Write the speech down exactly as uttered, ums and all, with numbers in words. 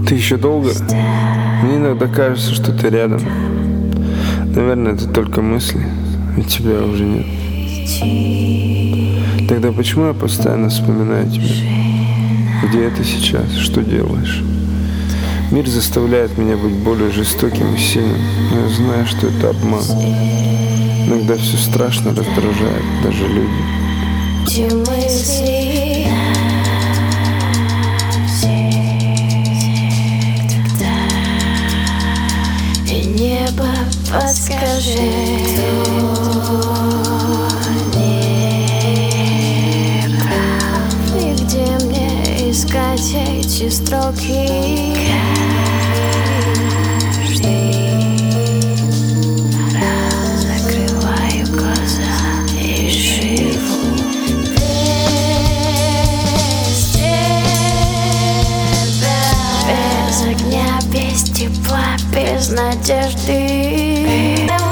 Ты еще долго? Мне иногда кажется, что ты рядом. Наверное, это только мысли, ведь тебя уже нет. Тогда почему я постоянно вспоминаю тебя? Где ты сейчас? Что делаешь? Мир заставляет меня быть более жестоким и сильным, но я знаю, что это обман. Иногда все страшно раздражает, даже люди. Небо, подскажи, кто не прав, и где мне искать эти строки? Каждый раз закрываю глаза и живу без тебя, без огня, без тепла, без надежды.